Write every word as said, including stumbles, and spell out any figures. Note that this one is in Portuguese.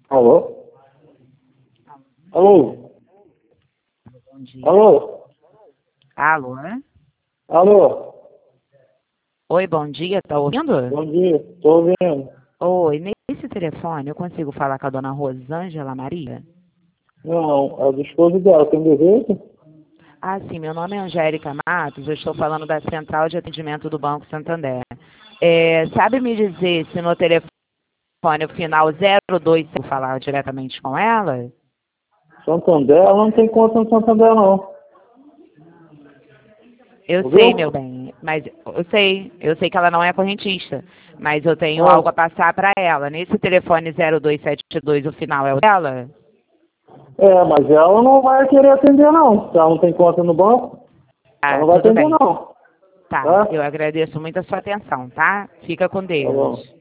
Alô? Alô? Bom dia. Alô? Alô, né? Alô? Oi, bom dia, tá ouvindo? Bom dia, tô ouvindo. Oi, nesse telefone eu consigo falar com a dona Rosângela Maria? Não, é do esposo dela, tem desejo? Ah, sim, meu nome é Angélica Matos, eu estou falando da Central de Atendimento do Banco Santander. É, sabe me dizer se no telefone o final zero dois eu falar diretamente com ela? Santander, ela não tem conta no Santander, não. Eu sei, meu Ouviu? bem, mas eu sei, eu sei que ela não é correntista, mas eu tenho algo a Ah, passar para ela. Nesse telefone zero dois sete dois o final é o dela? é, mas ela não vai querer atender, não. Se ela não tem conta no banco, ela Ah, não vai tudo atender, bem. não. Tá, Tá? eu agradeço muito a sua atenção, tá? Fica com Tá bom. Deus.